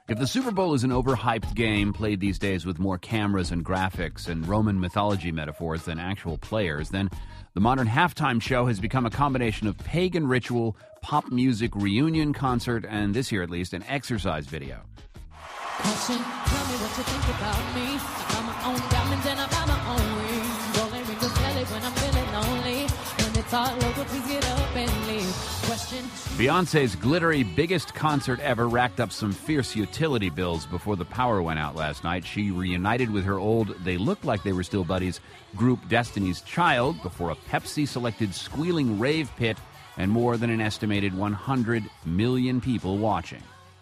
If the Super Bowl is an overhyped game played these days with more cameras and graphics and Roman mythology metaphors than actual players, then the modern halftime show has become a combination of pagan ritual, pop music reunion concert, and this year at least, an exercise video. Question, tell me what you think about me. I got my own diamonds and I got my own rings. Rolling rings of jelly when I'm feeling lonely. When it's all over, please get up and leave. Question. Beyonce's glittery biggest concert ever racked up some fierce utility bills before the power went out last night. She reunited with her old, they looked like they were still buddies, group Destiny's Child before a Pepsi-selected squealing rave pit and more than an estimated 100 million people watching.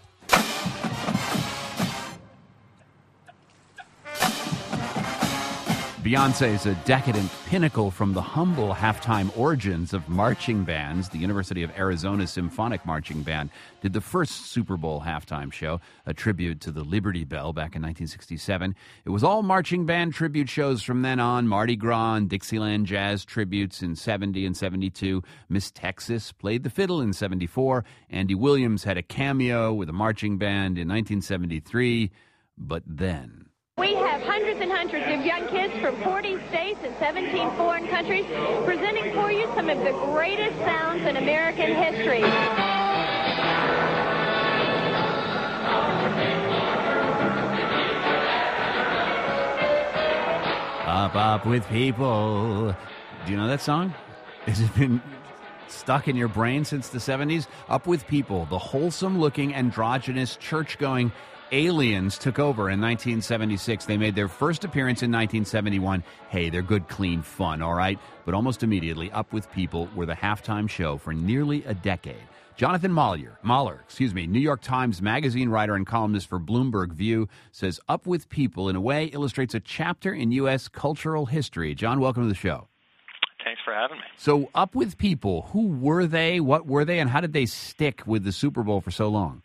Beyonce is a decadent pinnacle from the humble halftime origins of marching bands. The University of Arizona Symphonic Marching Band did the first Super Bowl halftime show, a tribute to the Liberty Bell back in 1967. It was all marching band tribute shows from then on, Mardi Gras and Dixieland Jazz tributes in 70 and 72. Miss Texas played the fiddle in 74. Andy Williams had a cameo with a marching band in 1973. But then... We have hundreds and hundreds of young kids from 40 states and 17 foreign countries presenting for you some of the greatest sounds in American history. Up with people. Do you know that song? Has it been stuck in your brain since the 70s? Up with People, the wholesome-looking, androgynous, church-going aliens took over in 1976. They made their first appearance in 1971. Hey, they're good, clean fun, all right? But almost immediately, Up with People were the halftime show for nearly a decade. Jonathan Mahler, New York Times Magazine writer and columnist for Bloomberg View, says Up with People, in a way, illustrates a chapter in U.S. cultural history. John, welcome to the show. Thanks for having me. So, Up with People, who were they, what were they, and how did they stick with the Super Bowl for so long?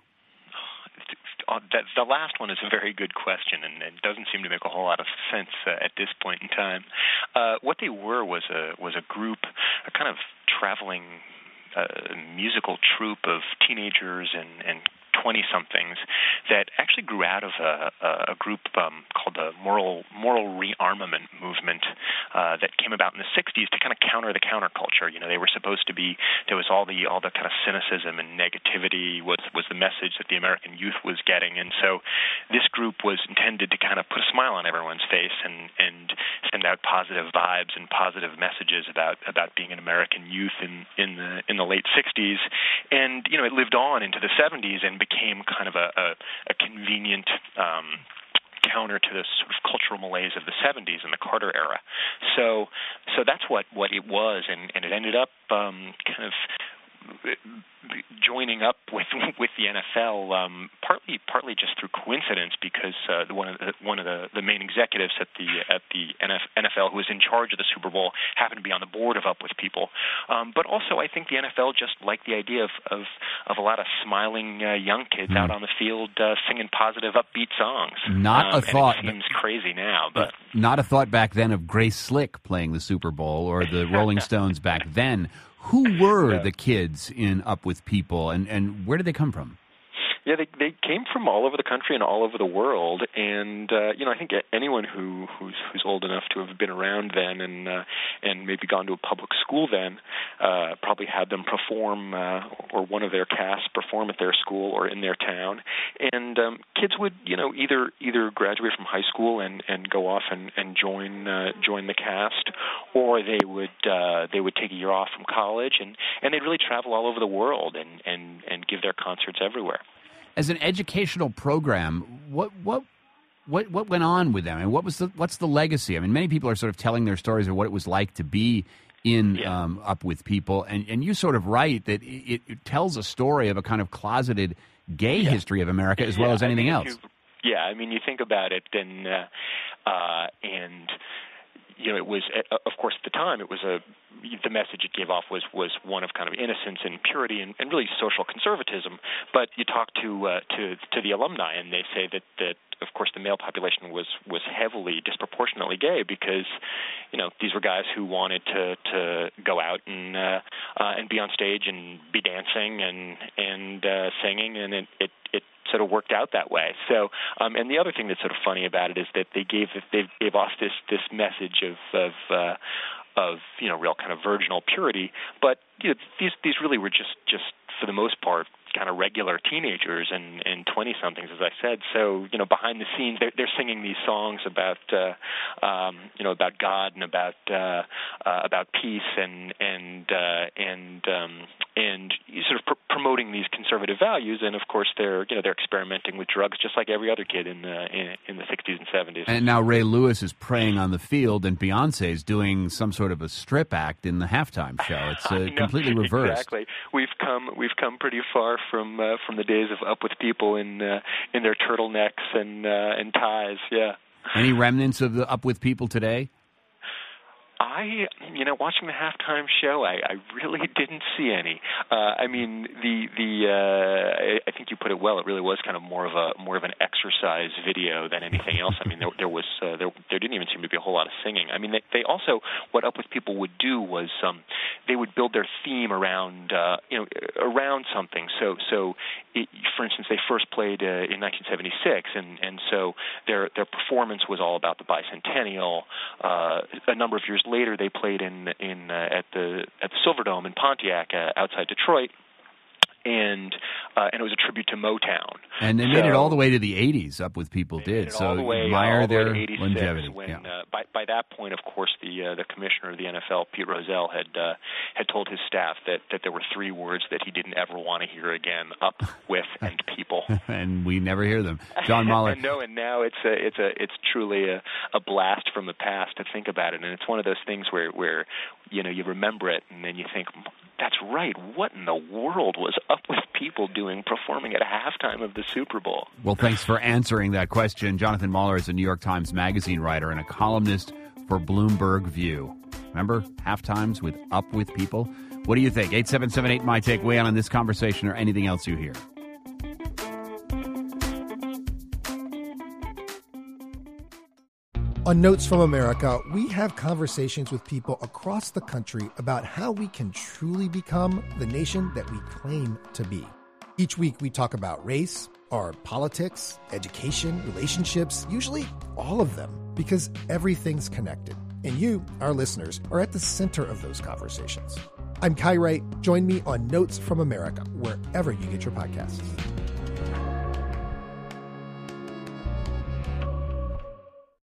The last one is a very good question, and it doesn't seem to make a whole lot of sense at this point in time. What they were was a group, a kind of traveling musical troupe of teenagers and 20-somethings that actually grew out of a group called the Moral Rearmament Movement that came about in the 60s to kind of counter the counterculture. You know, they were supposed to be, there was all the kind of cynicism and negativity was the message that the American youth was getting. And so this group was intended to kind of put a smile on everyone's face and send out positive vibes and positive messages about being an American youth in the late 60s. And, you know, it lived on into the 70s and became kind of a convenient counter to the sort of cultural malaise of the 70s and the Carter era. So that's what it was, and it ended up kind of joining up with the NFL, partly just through coincidence, because one of the main executives at the NFL who was in charge of the Super Bowl happened to be on the board of Up with People. But also, I think the NFL just liked the idea of a lot of smiling young kids out on the field singing positive, upbeat songs. Not a thought. It seems crazy now, but not a thought back then of Grace Slick playing the Super Bowl or the Rolling Stones back then. Who were the kids in Up with People, and where did they come from? Yeah, they came from all over the country and all over the world, and I think anyone who's old enough to have been around then and maybe gone to a public school then probably had them perform or one of their casts perform at their school or in their town. And kids would either graduate from high school and go off and join the cast, or they would take a year off from college and they'd really travel all over the world and give their concerts everywhere. As an educational program, what went on with them, and what's the legacy? I mean, many people are sort of telling their stories of what it was like to be in Up with People, and you sort of write that it tells a story of a kind of closeted gay history of America as well as anything else. I mean, you think about it, and it was, of course, at the time, it was the message it gave off was one of kind of innocence and purity and really social conservatism. But you talk to the alumni, and they say that of course the male population was heavily, disproportionately gay because these were guys who wanted to go out and be on stage and be dancing and singing, and it sort of worked out that way. So, and the other thing that's sort of funny about it is that they gave off this message of real kind of virginal purity, but these really were just for the most part kind of regular teenagers and 20-somethings, as I said. So, behind the scenes, they're singing these songs about about God and about peace and sort of promoting these conservative values. And of course, they're experimenting with drugs just like every other kid in the 60s and 70s. And now Ray Lewis is praying on the field, and Beyonce is doing some sort of a strip act in the halftime show. It's completely reversed. Exactly. We've come pretty far from the days of Up With People in their turtlenecks and ties. Yeah. Any remnants of the Up With People today? Watching the halftime show, I really didn't see any. I mean, I think you put it well. It really was kind of more of an exercise video than anything else. I mean, there didn't even seem to be a whole lot of singing. I mean, they also, what Up With People would do was they would build their theme around something. So for instance, they first played in 1976, and so their performance was all about the bicentennial. A number of years later, they played at the Silverdome in Pontiac outside Detroit, and it was a tribute to Motown. And they made it all the way to the 80s. Up With People did. So admire their longevity. When by that point, of course, the commissioner of the NFL, Pete Rozelle, had told his staff that there were three words that he didn't ever want to hear again: up with and people. And we never hear them. John Mahler. No, and now it's truly a blast from the past to think about it, and it's one of those things where you remember it, and then you think, that's right. What in the world was Up With People performing at halftime of the Super Bowl? Well, thanks for answering that question. Jonathan Mahler is a New York Times Magazine writer and a columnist for Bloomberg View. Remember halftimes with Up With People? What do you think? 877-8-MY-TAKE. Weigh in on this conversation or anything else you hear. On Notes from America, we have conversations with people across the country about how we can truly become the nation that we claim to be. Each week we talk about race, our politics, education, relationships, usually all of them, because everything's connected. And you, our listeners, are at the center of those conversations. I'm Kai Wright. Join me on Notes from America, wherever you get your podcasts.